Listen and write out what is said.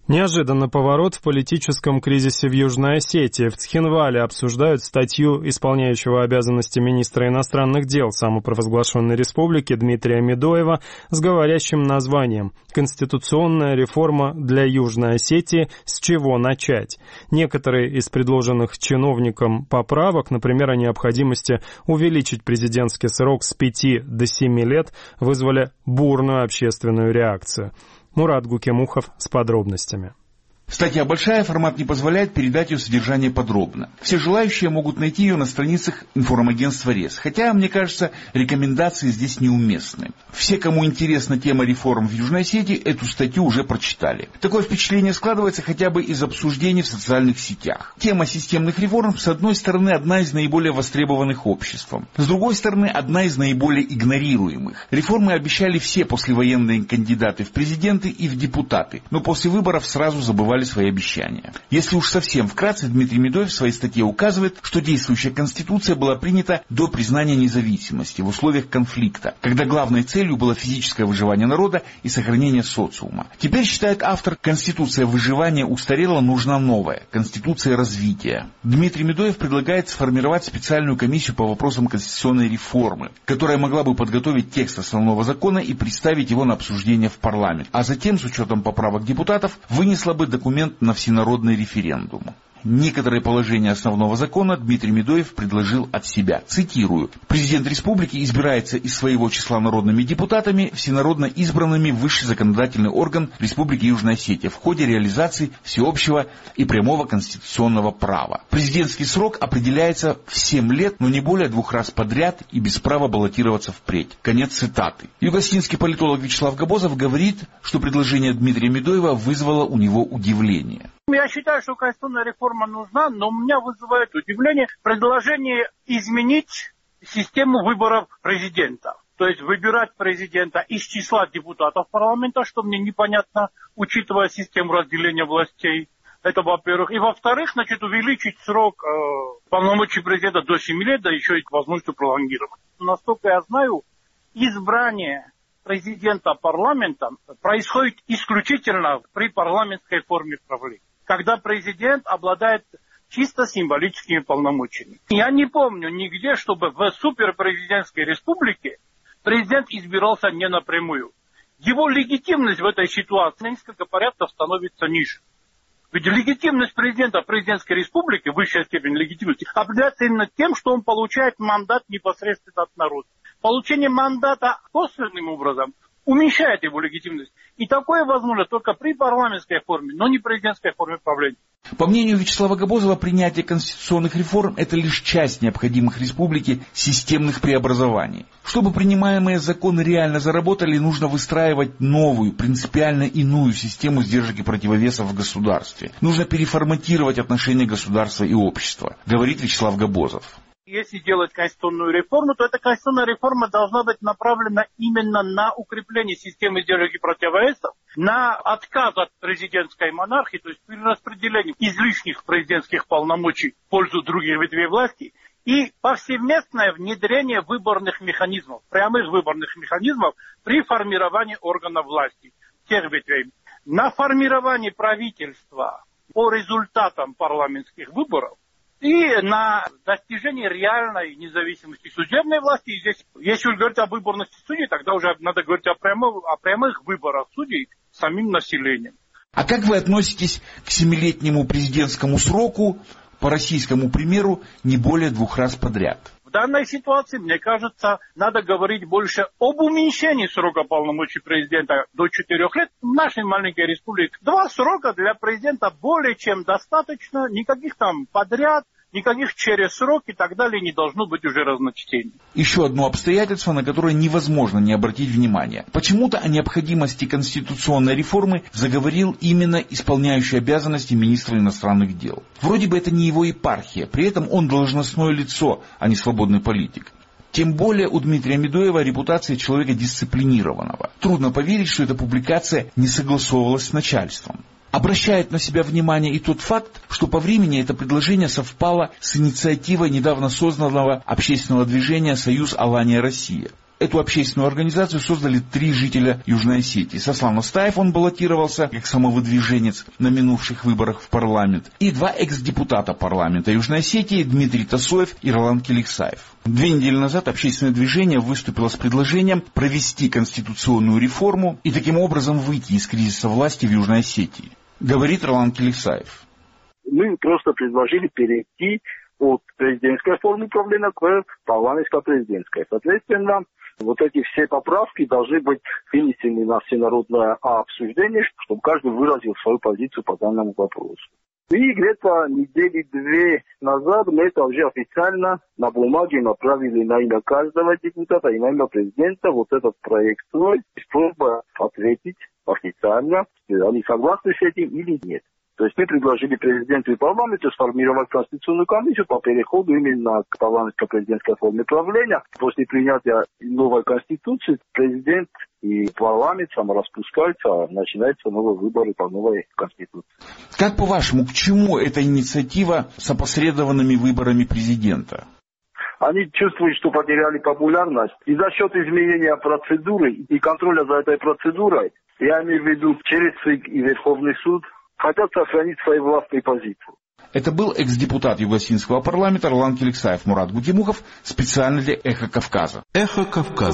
Неожиданный поворот в политическом кризисе в Южной Осетии. В Цхинвале обсуждают статью исполняющего обязанности министра иностранных дел самопровозглашенной республики Дмитрия Медоева с говорящим названием «Конституционная реформа для Южной Осетии. С чего начать?». Некоторые из предложенных чиновникам поправок, например, о необходимости увеличить президентский срок с 5 до 7 лет, вызвали бурную общественную реакцию. Мурат Гукемухов с подробностями. Статья большая, формат не позволяет передать ее содержание подробно. Все желающие могут найти ее на страницах информагентства РЕС. Хотя, мне кажется, рекомендации здесь неуместны. Все, кому интересна тема реформ в Южной Осетии, эту статью уже прочитали. Такое впечатление складывается хотя бы из обсуждений в социальных сетях. Тема системных реформ, с одной стороны, одна из наиболее востребованных обществом. С другой стороны, одна из наиболее игнорируемых. Реформы обещали все послевоенные кандидаты в президенты и в депутаты, но после выборов сразу забывали свои обещания. Если уж совсем вкратце, Дмитрий Медоев в своей статье указывает, что действующая Конституция была принята до признания независимости в условиях конфликта, когда главной целью было физическое выживание народа и сохранение социума. Теперь, считает автор, Конституция выживания устарела, нужна новая, Конституция развития. Дмитрий Медоев предлагает сформировать специальную комиссию по вопросам конституционной реформы, которая могла бы подготовить текст основного закона и представить его на обсуждение в парламент, а затем, с учетом поправок депутатов, вынесла бы документ на всенародный референдум. Некоторые положения основного закона Дмитрий Медоев предложил от себя. Цитирую. «Президент республики избирается из своего числа народными депутатами, всенародно избранными в высший законодательный орган Республики Южная Осетия в ходе реализации всеобщего и прямого конституционного права. Президентский срок определяется в 7 лет, но не более 2 раз подряд и без права баллотироваться впредь». Конец цитаты. Югосинский политолог Вячеслав Габозов говорит, что предложение Дмитрия Медоева вызвало у него удивление. Я считаю, что конституционная реформа нужна, но у меня вызывает удивление предложение изменить систему выборов президента. То есть выбирать президента из числа депутатов парламента, что мне непонятно, учитывая систему разделения властей. Это во-первых. И во-вторых, увеличить срок полномочий президента до 7 лет, да еще и к возможности пролонгировать. Насколько я знаю, избрание президента парламентом происходит исключительно при парламентской форме правления, когда президент обладает чисто символическими полномочиями. Я не помню нигде, чтобы в суперпрезидентской республике президент избирался не напрямую. Его легитимность в этой ситуации на несколько порядков становится ниже. Ведь легитимность президента президентской республики, высшая степень легитимности, определяется именно тем, что он получает мандат непосредственно от народа. Получение мандата косвенным образом уменьшает его легитимность. И такое возможно только при парламентской форме, но не президентской форме правления. По мнению Вячеслава Габозова, принятие конституционных реформ – это лишь часть необходимых республике системных преобразований. Чтобы принимаемые законы реально заработали, нужно выстраивать новую, принципиально иную систему сдержек и противовесов в государстве. Нужно переформатировать отношения государства и общества, говорит Вячеслав Габозов. Если делать конституционную реформу, то эта конституционная реформа должна быть направлена именно на укрепление системы сдержек и противовесов, на отказ от президентской монархии, то есть перераспределение излишних президентских полномочий в пользу других ветвей власти, и повсеместное внедрение выборных механизмов, прямых выборных механизмов при формировании органов власти всех ветвей. На формирование правительства по результатам парламентских выборов и на достижение реальной независимости судебной власти. И здесь, если уж говорить о выборности судей, тогда уже надо говорить о прямых выборах судей самим населением. А как вы относитесь к 7-летнему президентскому сроку, по российскому примеру, не более 2 раз подряд? В данной ситуации, мне кажется, надо говорить больше об уменьшении срока полномочий президента до 4 лет. В нашей маленькой республике 2 срока для президента более чем достаточно. Никаких там подряд, никаких через срок и так далее не должно быть уже разночтений. Еще одно обстоятельство, на которое невозможно не обратить внимание. Почему-то о необходимости конституционной реформы заговорил именно исполняющий обязанности министра иностранных дел. Вроде бы это не его епархия, при этом он должностное лицо, а не свободный политик. Тем более у Дмитрия Медоева репутация человека дисциплинированного. Трудно поверить, что эта публикация не согласовывалась с начальством. Обращает на себя внимание и тот факт, что по времени это предложение совпало с инициативой недавно созданного общественного движения «Союз Алания Россия». эту общественную организацию создали 3 жителя Южной Осетии. Сослан Устаев, он баллотировался как самовыдвиженец на минувших выборах в парламент, и 2 экс-депутата парламента Южной Осетии Дмитрий Тасоев и Ролан Келексаев. 2 недели назад общественное движение выступило с предложением провести конституционную реформу и таким образом выйти из кризиса власти в Южной Осетии. Говорит Ролан Келексаев. Мы просто предложили перейти от президентской формы управления к парламентско-президентской. Соответственно, вот эти все поправки должны быть вынесены на всенародное обсуждение, чтобы каждый выразил свою позицию по данному вопросу. И где-то недели 2 назад мы это уже официально на бумаге направили на имя каждого депутата и на имя президента вот этот проект с просьбой ответить официально, они согласны с этим или нет. То есть мы предложили президенту и парламенту сформировать конституционную комиссию по переходу именно к парламентско-президентской форме правления. После принятия новой конституции президент и парламент самораспускаются, а начинаются новые выборы по новой конституции. Как по-вашему, к чему эта инициатива с опосредованными выборами президента? Они чувствуют, что потеряли популярность. И за счет изменения процедуры и контроля за этой процедурой, я имею в виду через ЦИК и Верховный суд, хотят сохранить свои властные позиции. Это был экс-депутат Югосинского парламента Ролан Келексаев. Мурат Гутимухов специально для «Эхо Кавказа». «Эхо Кавказа».